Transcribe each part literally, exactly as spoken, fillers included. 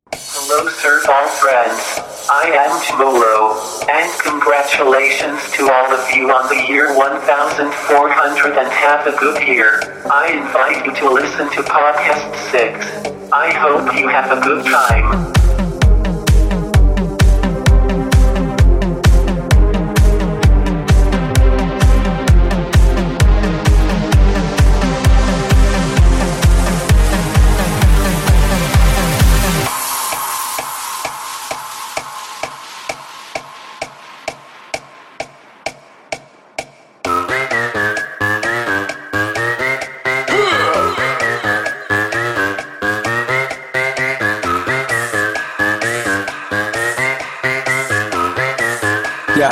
Hello, sir, all friends. I am Chmolo, and congratulations to all of you on the year one thousand four hundred and have a good year. I invite you to listen to podcast six. I hope you have a good time. Yeah.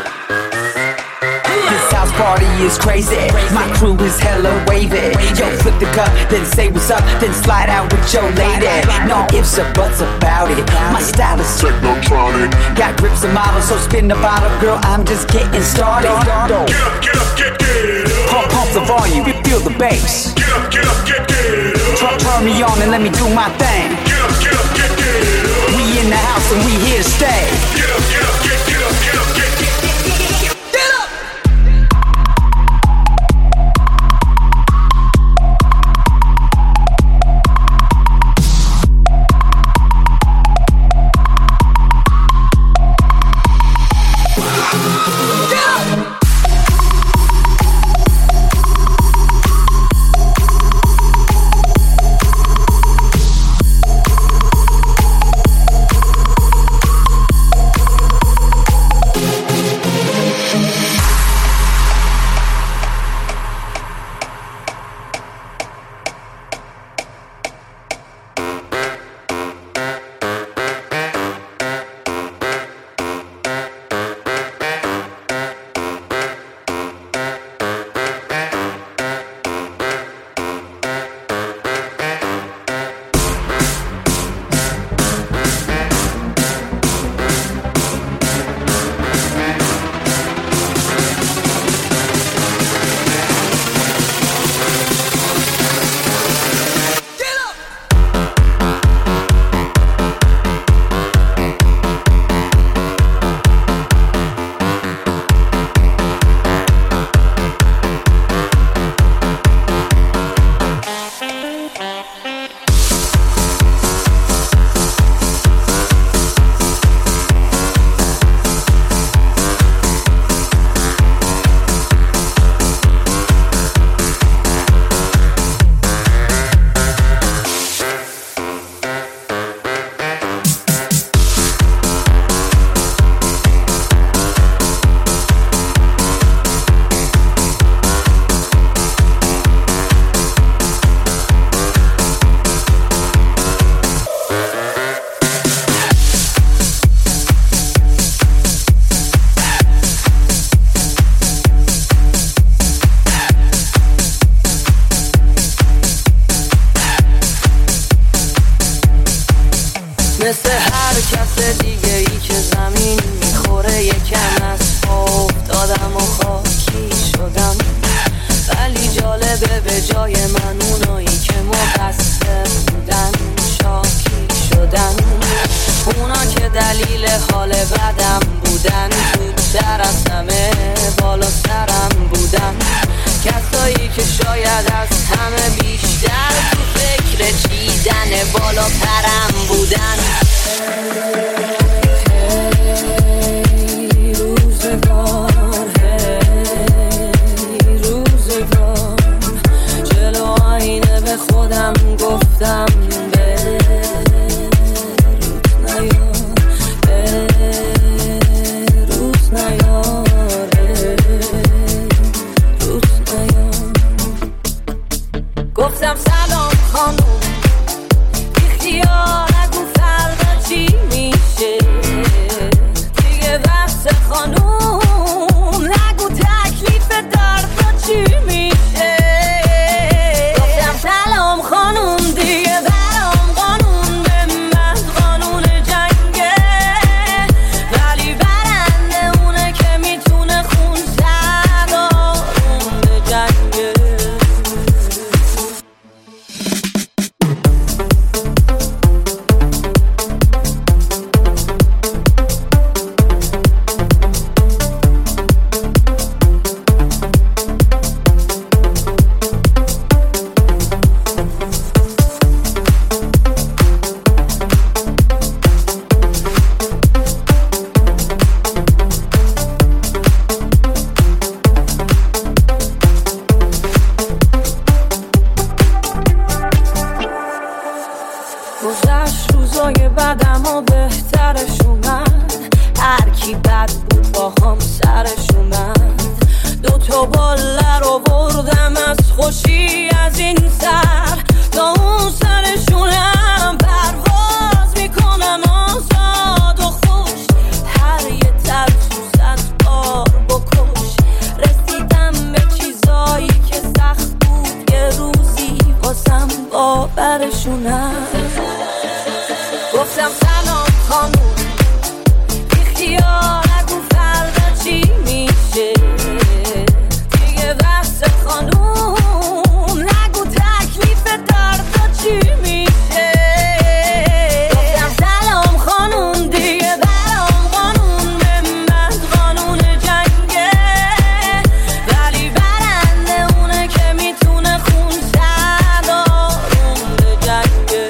This house party is crazy. My crew is hella wavy. Yo, flip the cup, then say what's up, then slide out with your lady. No ifs or buts about it. My style is technotronic. Got grips and models, so spin the bottle, girl. I'm just getting started. Get up, get up, get, get up. Pump, pump the volume, feel the bass. Get up, get up, get, get up. Turn, turn me on and let me do my thing. Get up, get up, get, get up. We in the house and we here to stay. Get up, get up, get, get up, get up, get, get, get, get, get, get up. مثل هر کس دیگه ای که زمین میخوره یکم از افتادم و خاکی شدم، ولی جالبه به جای من اونایی که مقصر بودن شاکی شدن. اونا که دلیل حال بدم بودن زودتر از همه بالا سرم بودن. کسایی که شاید از همه بیشتر تو فکر چیدن بالا پرم بودن. هی روزگار، هی روزگار، جلو آینه به خودم گفتم به روز نیار، به روز نیار، روز نیار. گفتم سلام خانم، بی خیال نگو فردا چی میشه. گذشت روزای بدم و بهترشونن، هر کی بد بود با هم سرشونن. دو تا باله رو بردم از خوشی از این سر تا اون سرشونم، پرواز میکنم آزاد و خوش، هر یه تلسوس از بار بکش. رسیدم به چیزایی که سخت بود یه روزی واسم باورشونم. گفتم سلام خانوم، بی خیال نگو فردا چی میشه دیگه، بس خانوم نگو تکلیف دردا چی میشه. گفتم سلام خانوم دیگه برام قانون به من قانون جنگه، ولی برنده اونه که میتونه خون زد آروم به جنگه.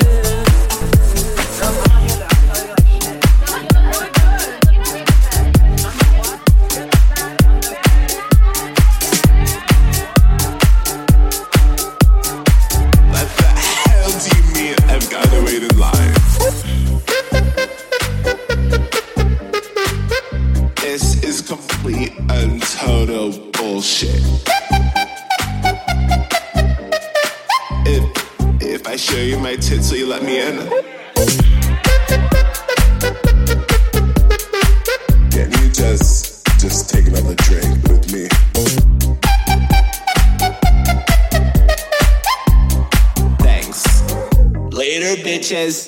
And total bullshit. If if I show you my tits, will you let me in? Can you just just take another drink with me? Thanks. Later, bitches.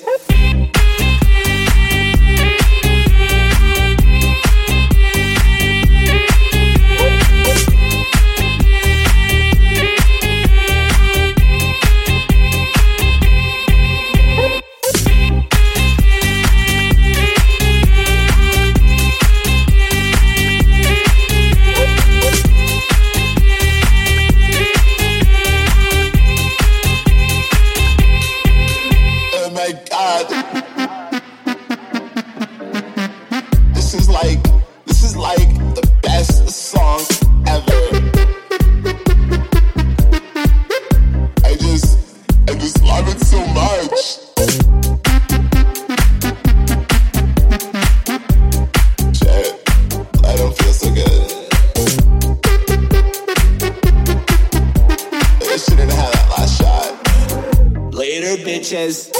Bitches.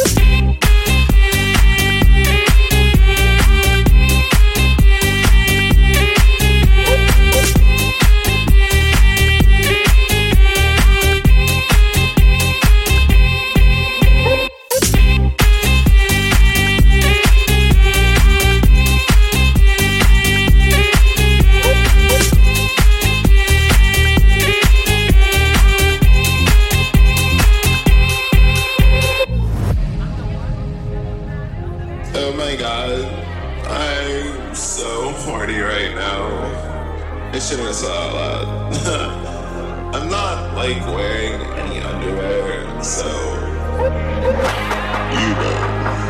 Oh my god, I'm so horny right now. I shouldn't have said that out loud. I'm not like wearing any underwear, so you know.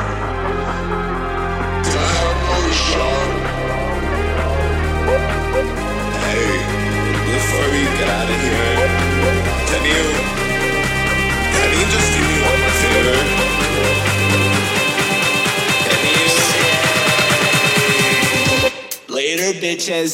Can I have another shot? Hey, before we get out of here, can you, can you just do me one more favor? Later, bitches.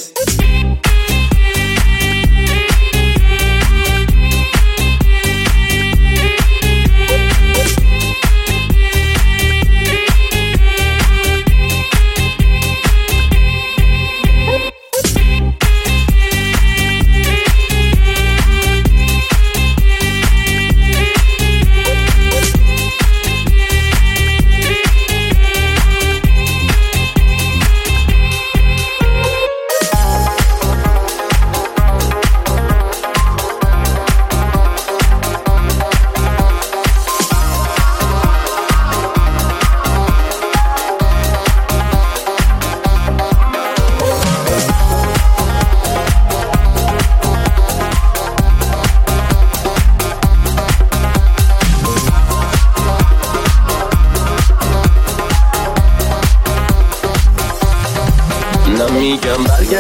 نمیگم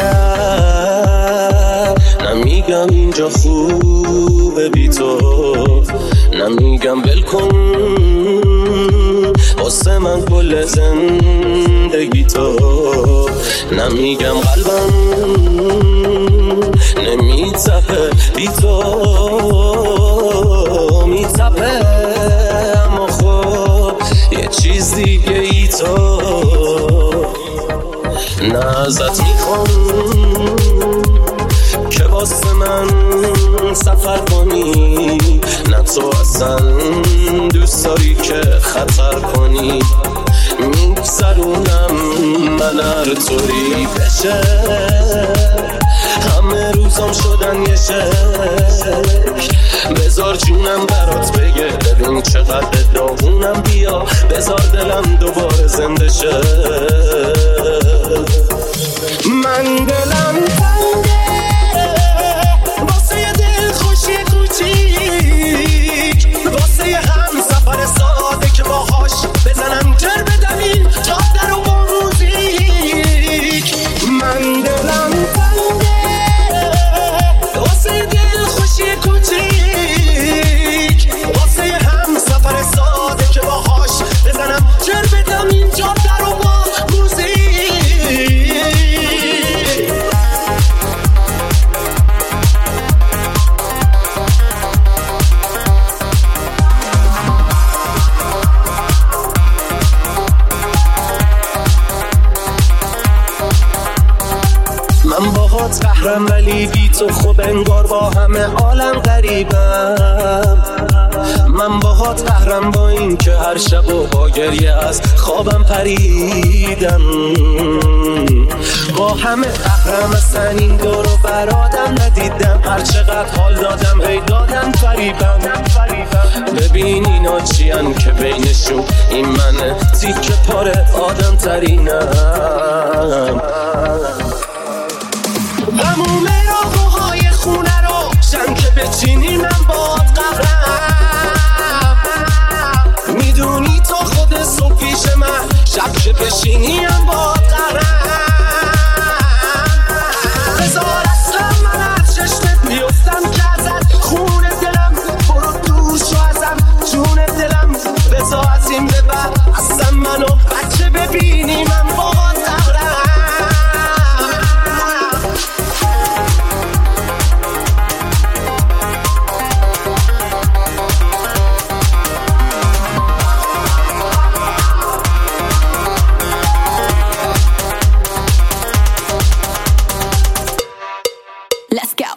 برگرد، نمیگم اینجا خوبه بی تو، نمیگم ول کن من کل زندگی تو، نمیگم قلبم نمیتپه بی تو میتپه، اما خب یه چیز دیگه ای تو. نه ازت میخوام که واسه من سفر کنی، نه تو اصلا دوست داری که خطر کنی. میگذرونم من هر طوری بشه، همه روزام شدن یه شک. بذار جونم برات بگه ببین چقدر داغونم، بیا بذار دلم دوباره زنده شه. من دلم تنگه واسه یه دل خوشی کوچیک، واسه یه هم سفر ساده که باهاش بزنم جر بدم این جاده رو با موزیک. من دلم تنگه واسه یه دل خوشی کوچیک، واسه یه هم سفر ساده که باهاش بزنم جر بدم این جاده رو با موزیک. من باهات قهرم ولی بی تو خب انگار با همه عالم غریبم. من باهات قهرم با این که هر شب و با گریه از خوابم پریدم. با همه قهرم اصلا این دور و برادم ندیدم، هر چقدر حال دادم هی دادم فریبم. ببین اینا چیان که بینشون این منه تیکه پاره آدم ترینم. هموم راههای خونه رو شن که بچینی من باد قهرم. میدونی تا خود صبح پیش من شب که بشینی من باد قهرم. بذار اصلا من از چشمت میفتم که ازت خون دلم برو دور شو ازم جون دلم. بذار از این به بعد اصلا منو بچه ببینی من باد قهرم. Let's go.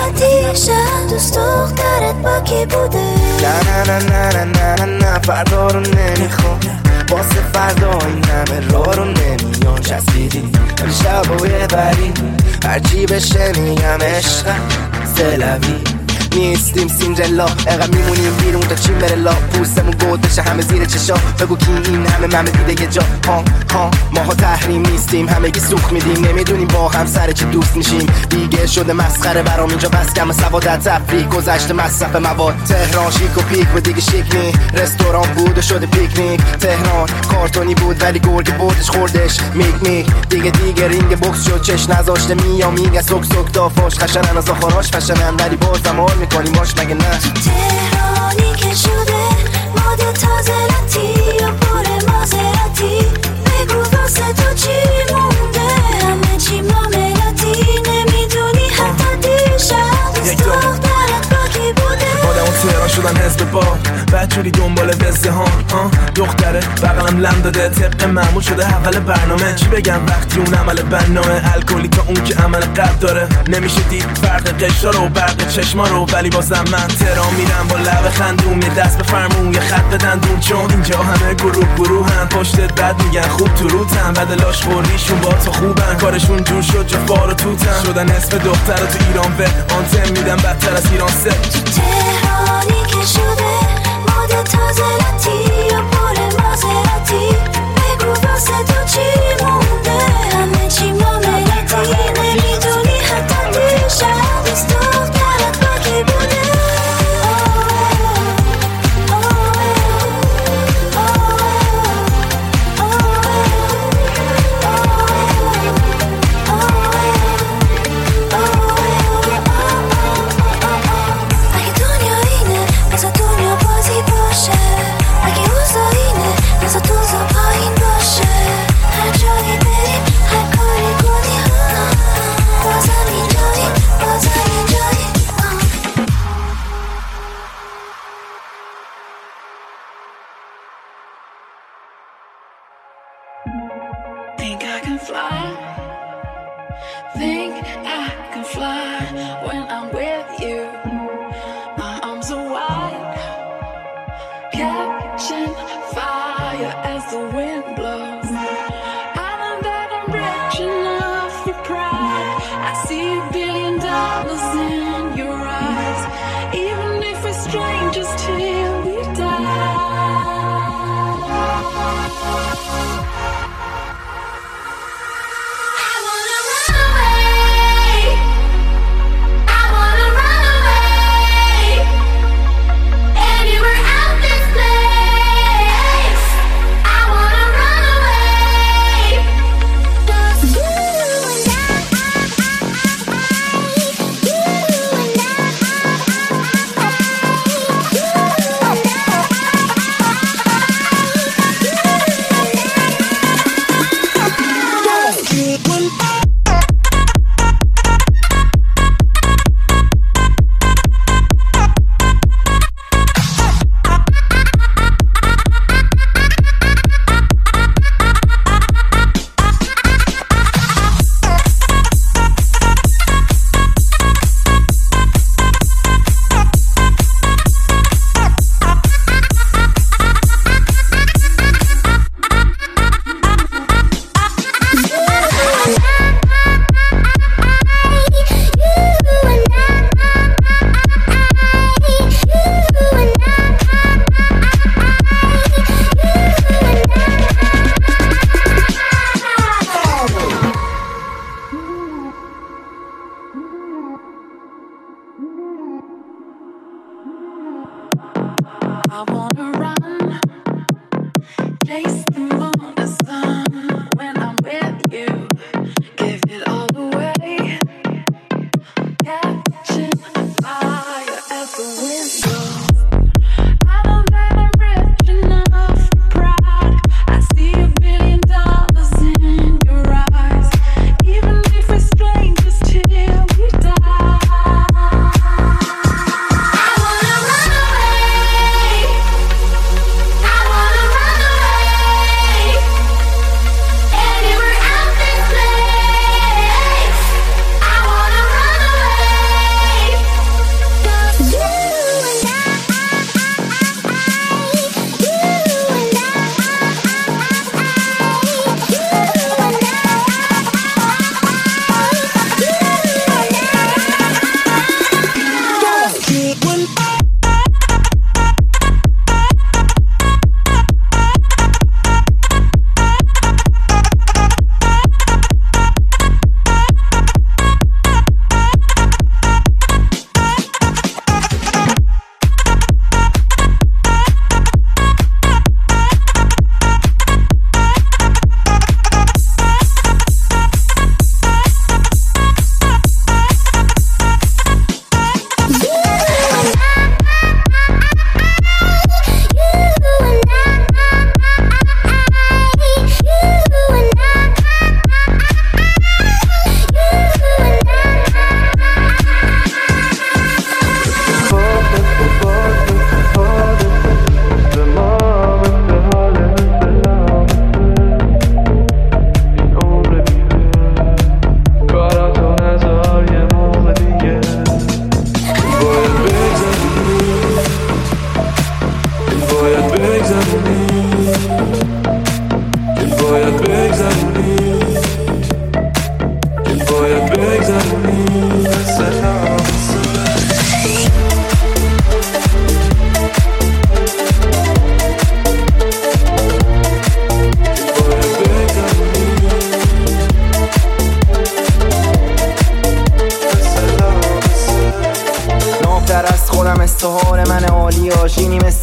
دیشب دوست دخترت با کی بوده؟ نه نه نه نه نه نه نه فردا رو نمیخوام واسه فردا این همه راه رو نمیان چسبیدی امشب و یه بری هرچی بشه میگم عشق سلوی نیستیم سینجلا اقا میمونیم بیرون تا چین بره لا پوستمون گود بشه همه زیر چشا بگو کی این همه ممه دیده یه جا ها ها ماها تحریم نیستیم همگی سوخ میدیم نمیدونیم با هم سر چی دوست میشیم دیگه شده مسخره برام اینجا بس کم سوادت تفریح گذشته مصرف مواد تهران شیک و پیک و دیگه شیک نی رستوران بود و شده پیکنیک تهران کارتونی بود ولی گرگ بردش خوردش میک میک دیگه دیگه رینگ بوکس شد چش نذاشته میا میگه سوک سوک دافاش خشنن از آخراش فشنن ولی بازم حال میکنیم باش مگه نه تو تهرانی که شده ماد تازه لطی یا پر مازراتی بگو واسه تو چی مونده همه چی معاملاتی نمیدونی حتی دیشب دوست دخترت با کی بوده آدم اون تهران شدن حزب باد بدجوری دنبال وزده ها دختره بغلم لم داده طبق معمول شده اول برنامه چی بگم وقتی اون عمل بنامه الکلی تا اون که عمل قد داره نمیشه دید فرق قشا رو برق چشما رو ولی بازم من تهران میرم با لب خندون یه دست به فرمون یه خط بدن دون چون اینجا همه گروه گروه هن پشتت بد میگن خوب تو روتن بدلاش خوریشون با تو خوبن کارشون جور شد جا فار و توتن شدن اسم دختر تو ایران به آنتن میدن بدتر از ایران سه تو تهرانی که شده ماد تازه لطی یا پر مازراتی بگو واسه تو چی مونده همه چی معاملاتی نمیدونی حتی دیشب دوست دخترت با کی بوده اگه دنیا اینه بذار دنیا بازی باشه اگه اوضاع اینه بذار دوزا پایین باشه هر جایی بریم هر کاری کنی بازم اینجایی بازم اینجایی Think I can fly. Think I can fly when I'm with you. My arms are wide, catching fire as the wind blows. I know that I'm rich enough for pride. I see a billion dollars in your eyes, even if we're strangers till we die. I wanna run away. I wanna run away. Anywhere out this place. I wanna run away. Just you and I. You and I. Yeah.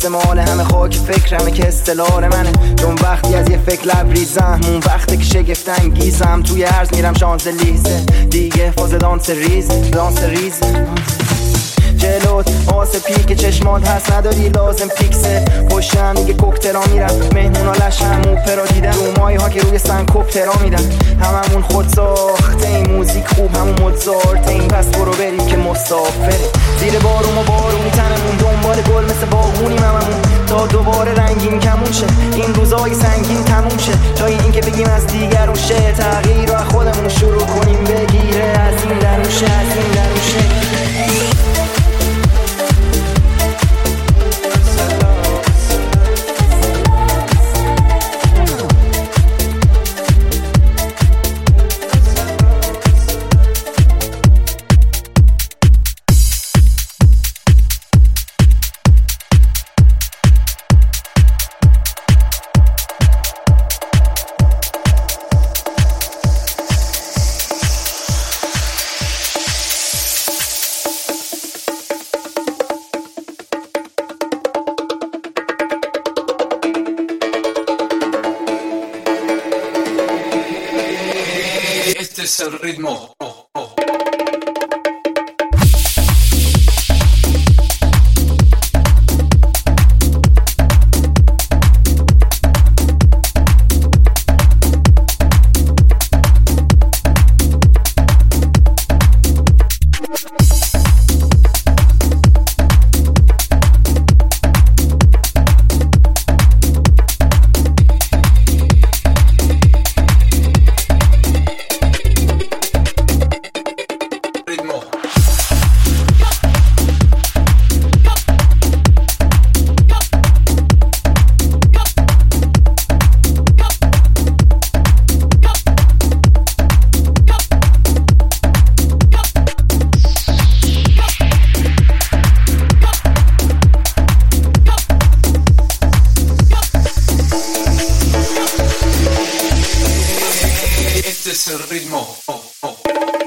قصه مال همه خاک فکرمه که استلال منه، چون وقتی از یه فکر لبریزم اون وقتی که شگفت انگیزم توی عرض میرم شانزلیزه دیگه فاز دانس ریز دانس ریز جلوت آس پیک چشمات هست نداری لازم پیکسل پشتم دیگه کوکتلا میرم مهمونا لشم اوپرا دیدم رو مایه ها که روی سن کوپترا میدن هممون خود ساخته این موزیک خوب همون مدزارته این پس برو بریم که مسافره زیر بارون و بارونی تنمون دنبال گل مثل باغونیم هممون تا دوباره رنگین کمون شه این روزای سنگین تموم شه جای این که بگیم از دیگرون شه تغییر رو از خودمون شروع کنیم بگیره از این درون شه از این درون شه Es el ritmo. Es el ritmo. Oh, oh.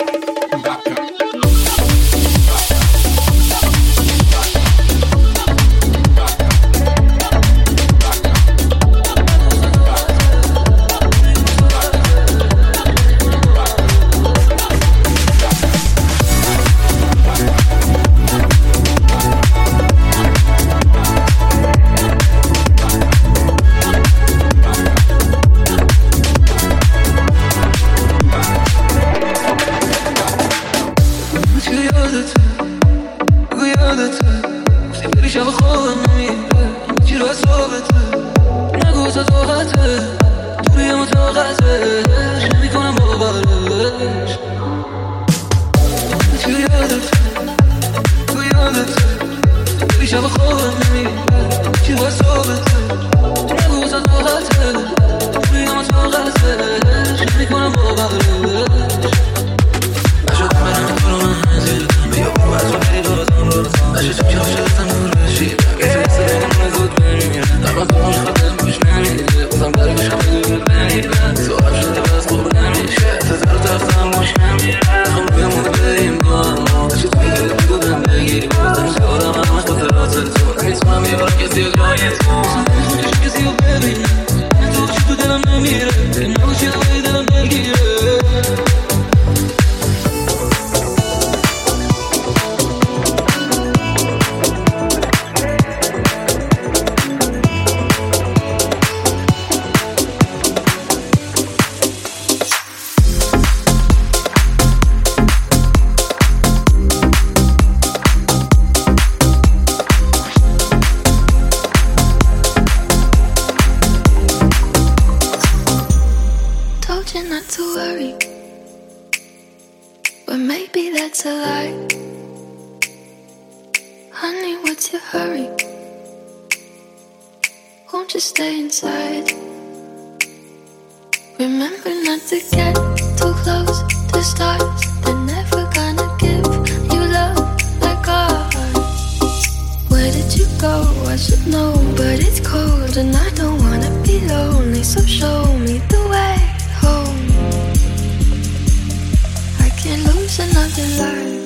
Another life.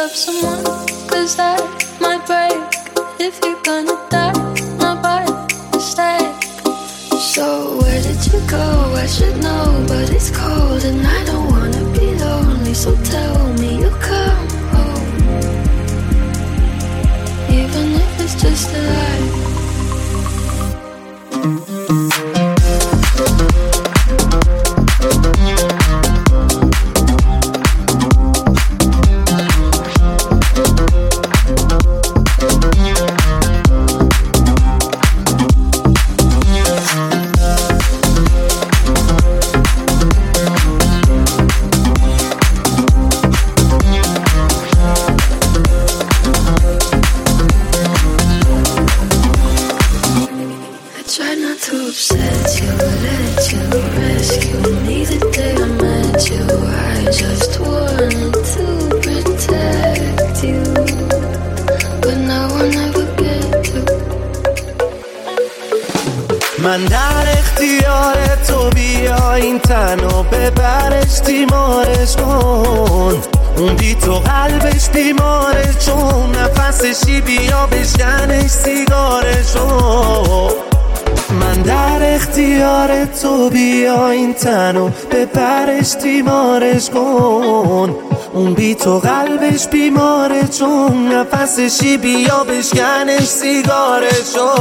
love someone, cause that might break. If you're gonna die, not by mistake. So where did you go? I should know, but it's cold and I don't wanna be lonely. So tell me you'll come home, even if it's just a lie. من در اختیار تو، بیا این تنو ببرش تیمارش کن. اون بی تو قلبش بیماره، چون نفسشی بیا بشکنش سیگارشو. من در اختیار تو، بیا این تنو ببرش تیمارش کن. اون بی تو قلبش بیماره، چون نفسشی بیا بشکنش سیگارشو.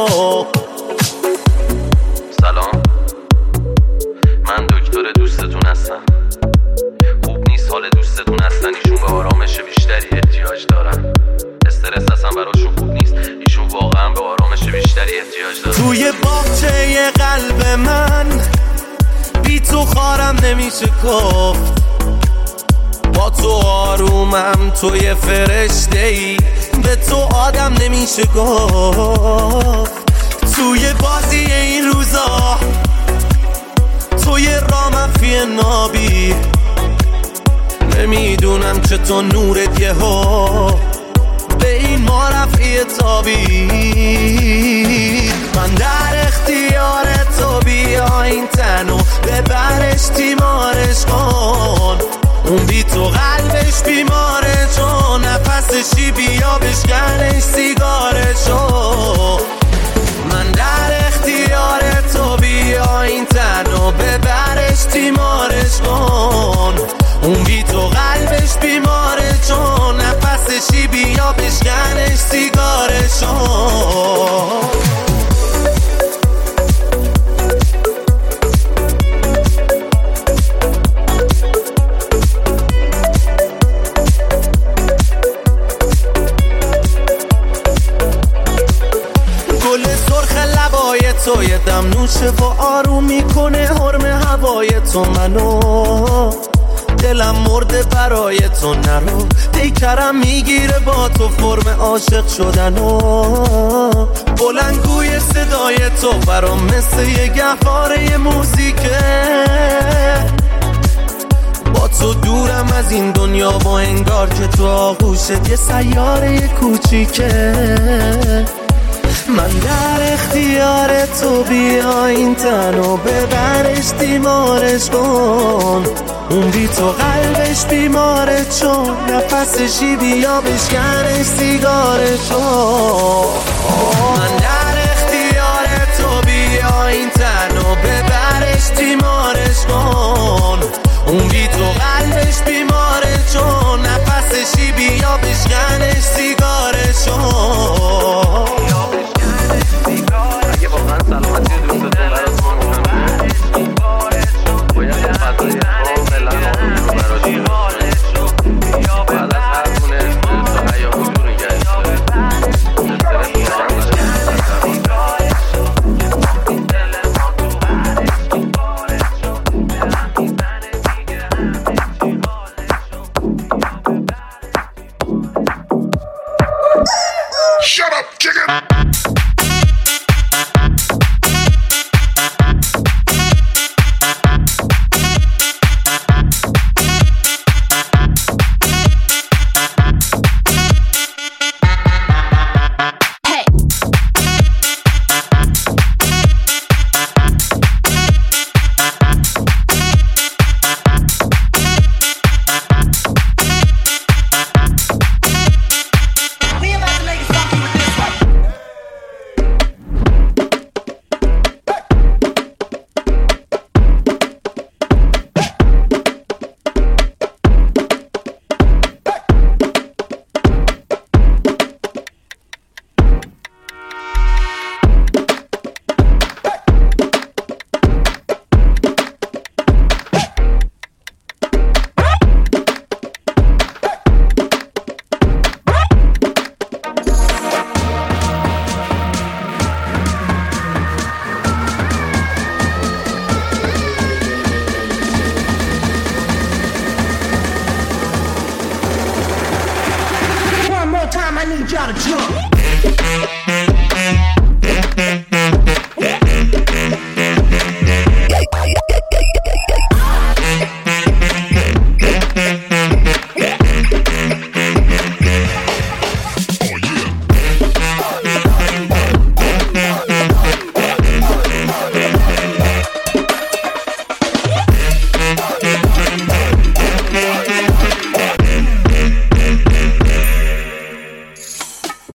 سلام، من دکتر دوستتون هستم. خوب نیست حال دوستتون هستن، ایشون به آرامش بیشتری احتیاج دارن. استرس اصلا براشون خوب نیست، ایشون واقعا به آرامش بیشتری احتیاج دارن. توی باغچه قلب من بی تو خارم نمیشه گفت. با تو آرومم، توی فرشته ای، به تو آدم نمیشه گفت. توی بازی این روزا، توی رامفی نابی، نمیدونم چطور نورت یه ها به این ما رفعی تابی. من در اختیار تو، بیا این تنو ببرش تیمارش کن. اون بی تو قلبش بیماره، چون نفسشی بیا بشکنش سیگارشو. من در اختیار تو، بیا این تنو ببرش تیمارش کن. اون بی تو قلبش بیماره، چون نفسشی بیا بشکنش سیگارشو. توی دم نوشه و آروم میکنه حرم هوای تو منو. دلم مرده برای تو، نرو پیکرم میگیره با تو فرم عاشق شدنو. بلندگوی صدای تو برام مثل یه گهواره موزیکه. با تو دورم از این دنیا، با انگار که تو آغوشت یه سیاره کوچیکه. من در اختیار تو، بیا این تنو ببرش تیمارش کن. اون بی تو قلبش بیماره، چون نفسشی بیا بشکنش سیگارشو. من در اختیار تو، بیا این تنو ببرش تیمارش کن. اون بی تو قلبش بیماره، چون نفسشی بیا بشکنش سیگارشو. اگه واقعا سلامتی دوستتون براتون مهمه، باید با فضای کاملا آروم رو براشون بعد از هر خونه تا حیات رو نگهش داره. استرس واقعا داره. gotta jump.